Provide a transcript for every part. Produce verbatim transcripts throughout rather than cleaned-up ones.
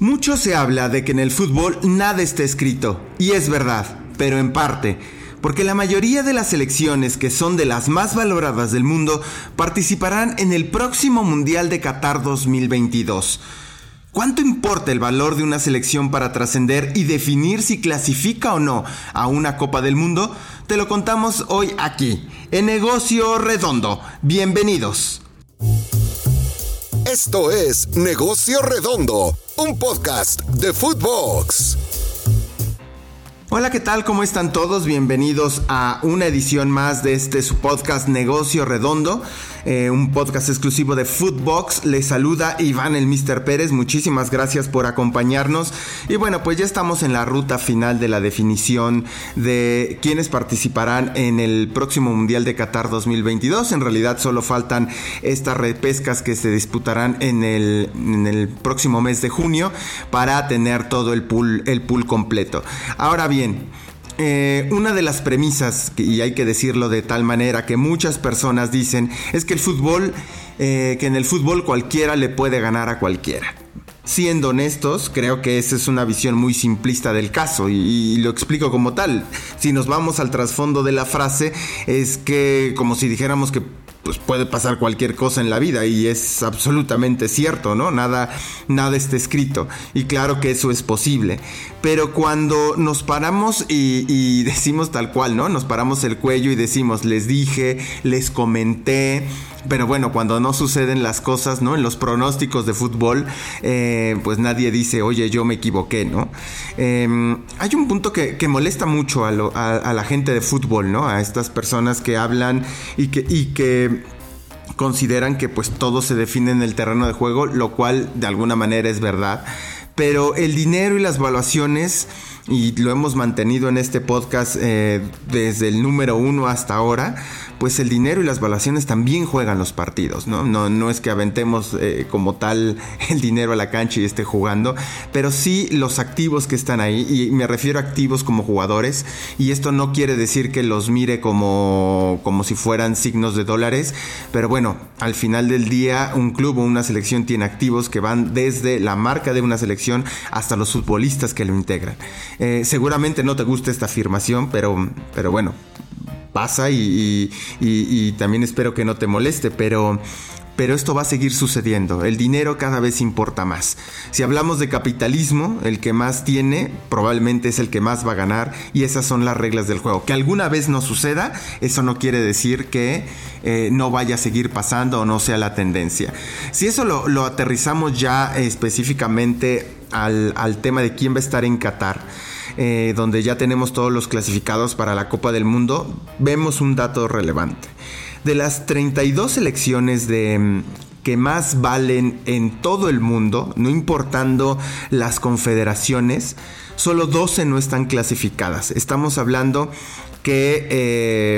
Mucho se habla de que en el fútbol nada está escrito, y es verdad, pero en parte, porque la mayoría de las selecciones que son de las más valoradas del mundo participarán en el próximo Mundial de Qatar dos mil veintidós. ¿Cuánto importa el valor de una selección para trascender y definir si clasifica o no a una Copa del Mundo? Te lo contamos hoy aquí, en Negocio Redondo. Bienvenidos. Esto es Negocio Redondo, un podcast de Footbox. Hola, ¿qué tal? ¿Cómo están todos? Bienvenidos a una edición más de este su podcast Negocio Redondo, eh, un podcast exclusivo de Footbox. Les saluda Iván el míster Pérez, muchísimas gracias por acompañarnos. Y bueno, pues ya estamos en la ruta final de la definición de quiénes participarán en el próximo Mundial de Qatar dos mil veintidós. En realidad solo faltan estas repescas que se disputarán en el, en el próximo mes de junio para tener todo el pool, el pool completo. Ahora bien, Eh, una de las premisas, y hay que decirlo de tal manera que muchas personas dicen, es que el fútbol, eh, que en el fútbol cualquiera le puede ganar a cualquiera. Siendo honestos, creo que esa es una visión muy simplista del caso y, y lo explico como tal. Si nos vamos al trasfondo de la frase, es que como si dijéramos que pues puede pasar cualquier cosa en la vida, y es absolutamente cierto, ¿no? Nada, nada está escrito, y claro que eso es posible, pero cuando nos paramos y, y decimos tal cual, ¿no? Nos paramos el cuello y decimos, les dije, les comenté, pero bueno, cuando no suceden las cosas, ¿no? En los pronósticos de fútbol, eh, pues nadie dice, oye, yo me equivoqué, ¿no? Eh, hay un punto que, que molesta mucho a, lo, a, a la gente de fútbol, ¿no? A estas personas que hablan y que, y que consideran que pues todo se define en el terreno de juego, lo cual de alguna manera es verdad. Pero el dinero y las valuaciones, y lo hemos mantenido en este podcast eh, desde el número uno hasta ahora, pues el dinero y las valuaciones también juegan los partidos, ¿no? No, no es que aventemos eh, como tal el dinero a la cancha y esté jugando, pero sí los activos que están ahí, y me refiero a activos como jugadores, y esto no quiere decir que los mire como, como si fueran signos de dólares, pero bueno, al final del día un club o una selección tiene activos que van desde la marca de una selección hasta los futbolistas que lo integran. Eh, seguramente no te gusta esta afirmación, pero, pero bueno, pasa y, y, y, y también espero que no te moleste, pero, pero esto va a seguir sucediendo. El dinero cada vez importa más. Si hablamos de capitalismo, el que más tiene probablemente es el que más va a ganar, y esas son las reglas del juego. Que alguna vez no suceda, eso no quiere decir que eh, no vaya a seguir pasando o no sea la tendencia. Si eso lo, lo aterrizamos ya eh, específicamente al, al tema de quién va a estar en Qatar, Eh, donde ya tenemos todos los clasificados para la Copa del Mundo, vemos un dato relevante. De las treinta y dos selecciones de, que más valen en todo el mundo, no importando las confederaciones, solo doce no están clasificadas. Estamos hablando que eh,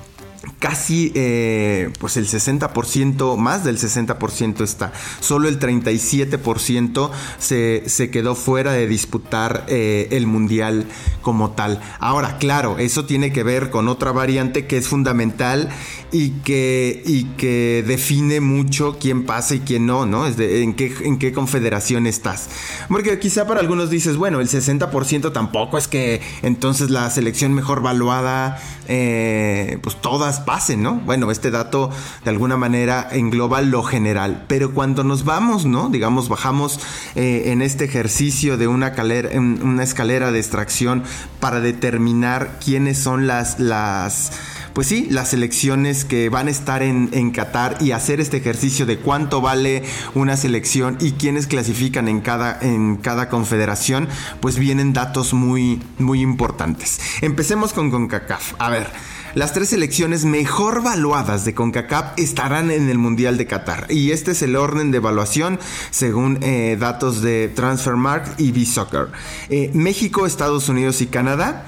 casi eh, pues el sesenta por ciento, más del sesenta por ciento está. Solo el treinta y siete por ciento se, se quedó fuera de disputar eh, el mundial como tal. Ahora, claro, eso tiene que ver con otra variante que es fundamental y que, y que define mucho quién pasa y quién no, ¿no? Es de, en qué, en qué confederación estás. Porque quizá para algunos dices, bueno, el sesenta por ciento tampoco es que entonces la selección mejor valuada, eh, pues todas pasen, ¿no? Bueno, este dato de alguna manera engloba lo general, pero cuando nos vamos, ¿no? Digamos, bajamos eh, en este ejercicio de una, calera, una escalera de extracción para determinar quiénes son las, las pues sí, las selecciones que van a estar en, en Qatar, y hacer este ejercicio de cuánto vale una selección y quiénes clasifican en cada, en cada confederación, pues vienen datos muy, muy importantes. Empecemos con CONCACAF. A ver, las tres selecciones mejor valuadas de CONCACAF estarán en el Mundial de Qatar, y este es el orden de evaluación según eh, datos de Transfermarkt y B-Soccer. Eh, México, Estados Unidos y Canadá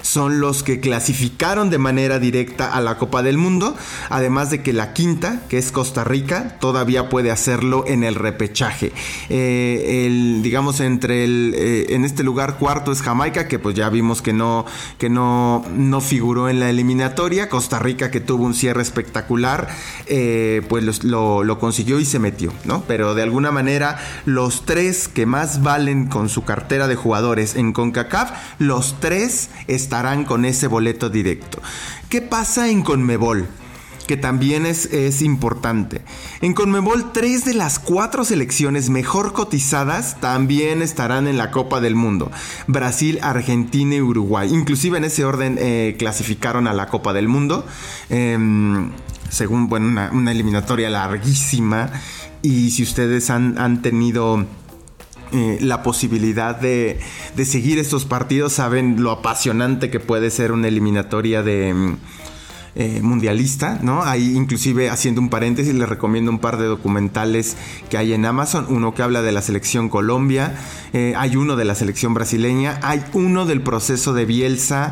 son los que clasificaron de manera directa a la Copa del Mundo, además de que la quinta, que es Costa Rica, todavía puede hacerlo en el repechaje. Eh, el, digamos, entre el, eh, en este lugar cuarto es Jamaica, que pues ya vimos que no, que no, no figuró en la eliminatoria. Costa Rica, que tuvo un cierre espectacular, eh, pues lo, lo, lo consiguió y se metió, ¿no? Pero de alguna manera los tres que más valen con su cartera de jugadores en CONCACAF, los tres estarán con ese boleto directo. ¿Qué pasa en CONMEBOL? Que también es, es importante. En CONMEBOL, tres de las cuatro selecciones mejor cotizadas también estarán en la Copa del Mundo: Brasil, Argentina y Uruguay. Inclusive en ese orden eh, clasificaron a la Copa del Mundo. Eh, según, bueno, una, una eliminatoria larguísima. Y si ustedes han, han tenido eh, la posibilidad de, de seguir estos partidos, saben lo apasionante que puede ser una eliminatoria de... Eh, mundialista, ¿no? Ahí, inclusive, haciendo un paréntesis, les recomiendo un par de documentales que hay en Amazon. Uno que habla de la selección Colombia, eh, hay uno de la selección brasileña, hay uno del proceso de Bielsa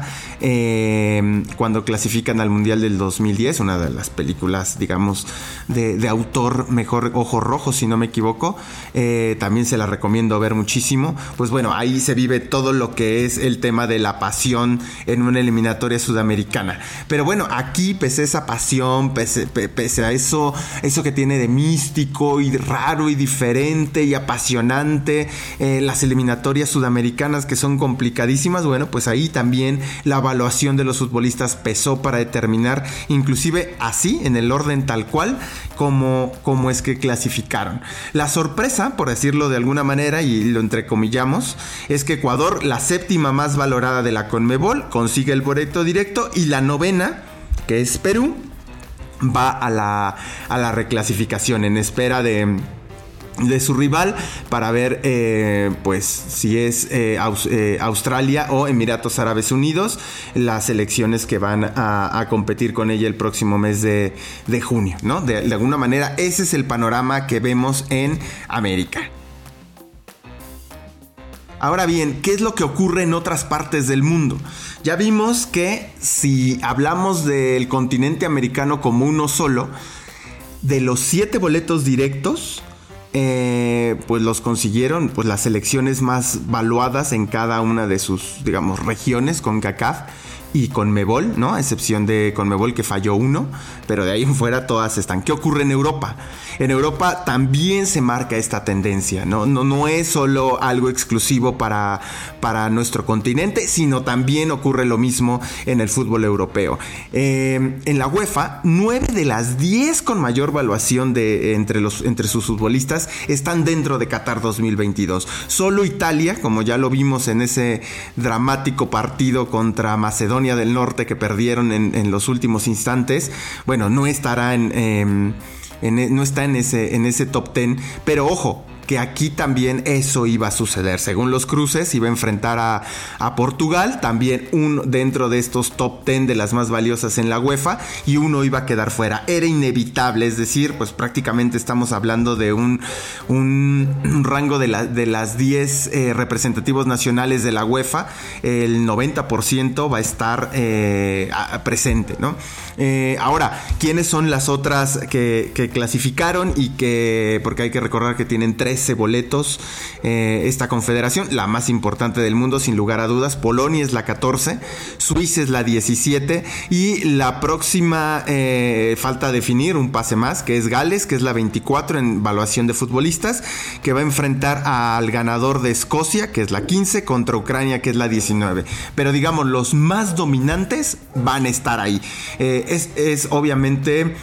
eh, cuando clasifican al Mundial del dos mil diez, una de las películas, digamos, de, de autor mejor, Ojo Rojo, si no me equivoco. Eh, también se la recomiendo ver muchísimo. Pues bueno, ahí se vive todo lo que es el tema de la pasión en una eliminatoria sudamericana. Pero bueno, aquí Aquí, pese a esa pasión, pese, pese a eso, eso que tiene de místico y raro y diferente y apasionante, eh, las eliminatorias sudamericanas, que son complicadísimas, bueno, pues ahí también la evaluación de los futbolistas pesó para determinar, inclusive así, en el orden tal cual, cómo, cómo es que clasificaron. La sorpresa, por decirlo de alguna manera, y lo entrecomillamos, es que Ecuador, la séptima más valorada de la CONMEBOL, consigue el boleto directo, y la novena, que es Perú, va a la, a la reclasificación en espera de, de su rival para ver eh, pues si es eh, Aus, eh, Australia o Emiratos Árabes Unidos, las selecciones que van a, a competir con ella el próximo mes de, de junio, ¿no? De, de alguna manera ese es el panorama que vemos en América. Ahora bien, ¿qué es lo que ocurre en otras partes del mundo? Ya vimos que si hablamos del continente americano como uno solo, de los siete boletos directos, eh, pues los consiguieron pues las selecciones más valuadas en cada una de sus, digamos, regiones, CONCACAF y CONMEBOL, ¿no? A excepción de CONMEBOL, que falló uno, pero de ahí en fuera todas están. ¿Qué ocurre en Europa? En Europa también se marca esta tendencia, ¿no? No, no es solo algo exclusivo para, para nuestro continente, sino también ocurre lo mismo en el fútbol europeo. Eh, en la UEFA, nueve de las diez con mayor valuación de, entre, los, entre sus futbolistas están dentro de Qatar dos mil veintidós. Solo Italia, como ya lo vimos en ese dramático partido contra Macedonia del Norte que perdieron en, en los últimos instantes, bueno, no estará en, eh, en no está en ese, en ese top diez, pero ojo, que aquí también eso iba a suceder. Según los cruces, iba a enfrentar a, a Portugal, también uno dentro de estos top diez de las más valiosas en la UEFA, y uno iba a quedar fuera. Era inevitable, es decir, pues prácticamente estamos hablando de un, un, un rango de, la, de las diez eh, representativos nacionales de la UEFA, el noventa por ciento va a estar eh, a, presente, ¿no? Eh, ahora, ¿quiénes son las otras que, que clasificaron y que, porque hay que recordar que tienen trece boletos eh, esta confederación, la más importante del mundo sin lugar a dudas? Polonia es la catorce, Suiza es la diecisiete, y la próxima eh, falta definir un pase más, que es Gales, que es la veinticuatro en evaluación de futbolistas, que va a enfrentar al ganador de Escocia, que es la quince, contra Ucrania, que es la diecinueve. Pero digamos, los más dominantes van a estar ahí. Eh, es, es obviamente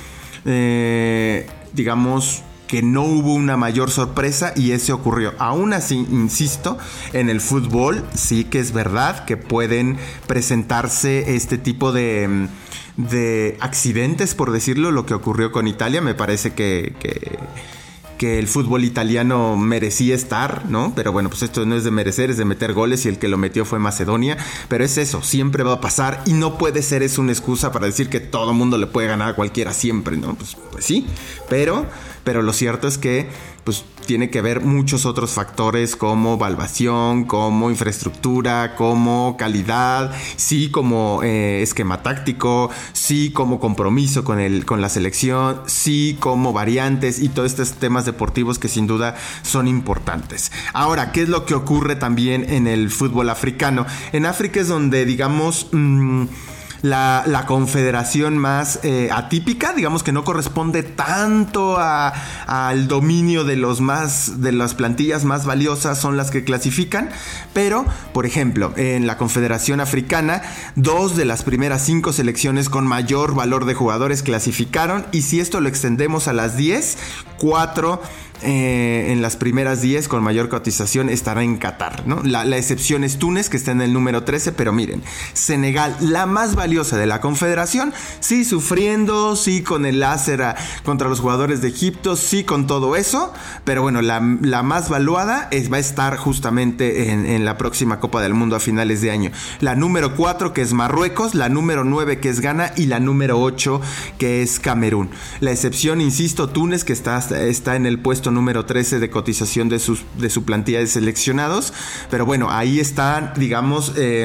eh, digamos que no hubo una mayor sorpresa y ese ocurrió. Aún así, insisto, en el fútbol sí que es verdad que pueden presentarse este tipo de, de accidentes, por decirlo. Lo que ocurrió con Italia, me parece que, que, que el fútbol italiano merecía estar, ¿no? Pero bueno, pues esto no es de merecer, es de meter goles, y el que lo metió fue Macedonia. Pero es eso, siempre va a pasar, y no puede ser eso una excusa para decir que todo mundo le puede ganar a cualquiera siempre, ¿no? Pues, pues sí, pero... Pero lo cierto es que pues tiene que ver muchos otros factores como evaluación, como infraestructura, como calidad, sí como eh, esquema táctico, sí como compromiso con, el, con la selección, sí como variantes y todos estos temas deportivos que sin duda son importantes. Ahora, ¿qué es lo que ocurre también en el fútbol africano? En África es donde, digamos, mmm, La, la confederación más eh, atípica, digamos que no corresponde tanto a, al dominio de los más de las plantillas más valiosas, son las que clasifican, pero por ejemplo en la Confederación Africana dos de las primeras cinco selecciones con mayor valor de jugadores clasificaron, y si esto lo extendemos a las diez, cuatro Eh, en las primeras diez con mayor cotización estará en Qatar, ¿no? La, la excepción es Túnez, que está en el número trece, pero miren, Senegal, la más valiosa de la confederación, sí sufriendo, sí con el láser a, contra los jugadores de Egipto, sí con todo eso, pero bueno, la, la más valuada es, va a estar justamente en, en la próxima Copa del Mundo a finales de año. La número cuatro, que es Marruecos, la número nueve, que es Ghana, y la número ocho, que es Camerún. La excepción, insisto, Túnez, que está, está en el puesto número trece de cotización de, sus, de su plantilla de seleccionados, pero bueno, ahí está, digamos, eh,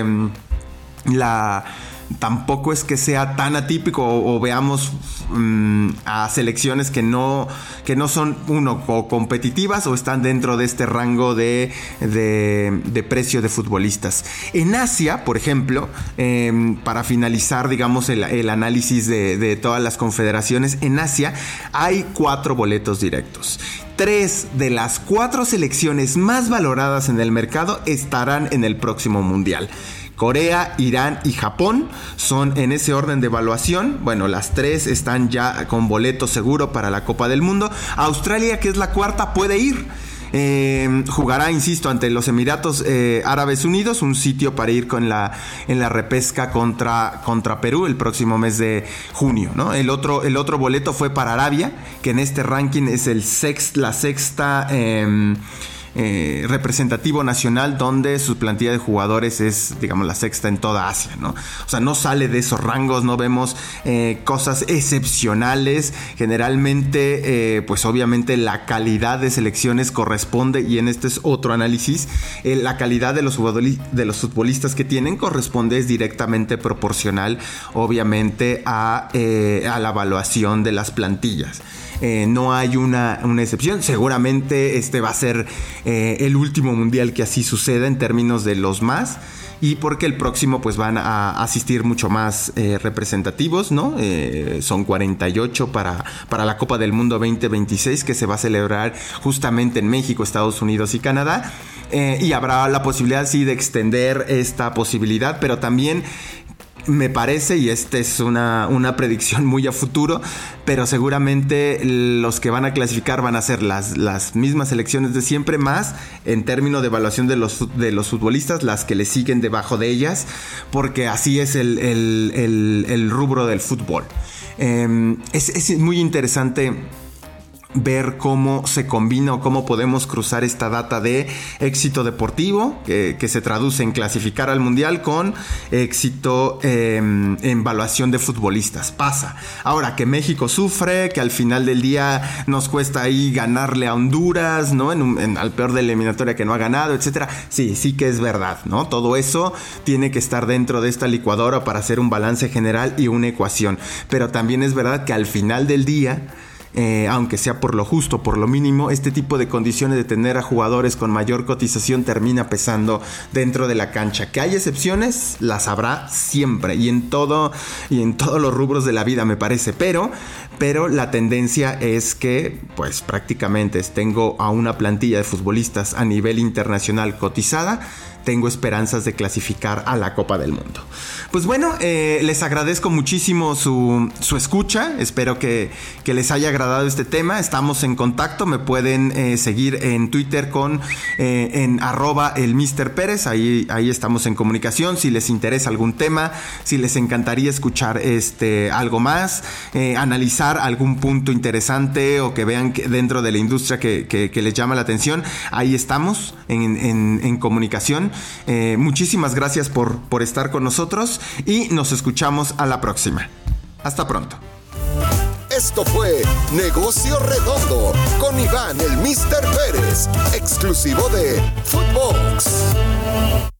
la... tampoco es que sea tan atípico o, o veamos um, a selecciones que no, que no son, uno, o competitivas o están dentro de este rango de, de, de precio de futbolistas. En Asia, por ejemplo, eh, para finalizar, digamos, el, el análisis de, de todas las confederaciones, en Asia hay cuatro boletos directos. Tres de las cuatro selecciones más valoradas en el mercado estarán en el próximo mundial. Corea, Irán y Japón son en ese orden de evaluación. Bueno, las tres están ya con boleto seguro para la Copa del Mundo. Australia, que es la cuarta, puede ir. Eh, jugará, insisto, ante los Emiratos eh, Árabes Unidos, un sitio para ir con la, en la repesca contra, contra Perú el próximo mes de junio, ¿no? El otro, el otro boleto fue para Arabia, que en este ranking es el sext, la sexta... Eh, Eh, representativo nacional, donde su plantilla de jugadores es, digamos, la sexta en toda Asia, ¿no? O sea, no sale de esos rangos, no vemos eh, cosas excepcionales. Generalmente, eh, pues obviamente la calidad de selecciones corresponde, y en este es otro análisis, eh, la calidad de los, de los futbolistas que tienen corresponde, es directamente proporcional, obviamente, a, eh, a la evaluación de las plantillas. Eh, no hay una, una excepción. Seguramente este va a ser eh, el último mundial que así suceda en términos de los más, y porque el próximo pues van a asistir mucho más eh, representativos, ¿no? Eh, son cuarenta y ocho para, para la Copa del Mundo veinte veintiséis, que se va a celebrar justamente en México, Estados Unidos y Canadá, eh, y habrá la posibilidad, sí, de extender esta posibilidad, pero también me parece, y esta es una, una predicción muy a futuro, pero seguramente los que van a clasificar van a ser las, las mismas selecciones de siempre, más en términos de evaluación de los, de los futbolistas, las que le siguen debajo de ellas, porque así es el, el, el, el rubro del fútbol. Eh, es, es muy interesante ver cómo se combina o cómo podemos cruzar esta data de éxito deportivo, que, que se traduce en clasificar al mundial, con éxito eh, en evaluación de futbolistas. Pasa. Ahora, que México sufre, que al final del día nos cuesta ahí ganarle a Honduras, ¿no? En, un, en al peor de la eliminatoria que no ha ganado, etcétera. Sí, sí que es verdad, ¿no? Todo eso tiene que estar dentro de esta licuadora para hacer un balance general y una ecuación. Pero también es verdad que al final del día, Eh, aunque sea por lo justo, por lo mínimo, este tipo de condiciones de tener a jugadores con mayor cotización termina pesando dentro de la cancha. Que hay excepciones, las habrá siempre, y en todo y en todos los rubros de la vida, me parece, pero pero la tendencia es que pues prácticamente tengo a una plantilla de futbolistas a nivel internacional cotizada. Tengo esperanzas de clasificar a la Copa del Mundo. Pues bueno, eh, les agradezco muchísimo su, su escucha. Espero que, que les haya agradado este tema. Estamos en contacto. Me pueden eh, seguir en Twitter con eh, en arroba el mister Pérez. Ahí, ahí estamos en comunicación. Si les interesa algún tema, si les encantaría escuchar este, algo más, eh, analizar algún punto interesante, o que vean que dentro de la industria que, que, que les llama la atención, ahí estamos en, en, en comunicación. Eh, muchísimas gracias por, por estar con nosotros, y nos escuchamos a la próxima. Hasta pronto. Esto fue Negocio Redondo con Iván el míster Pérez, exclusivo de Footbox.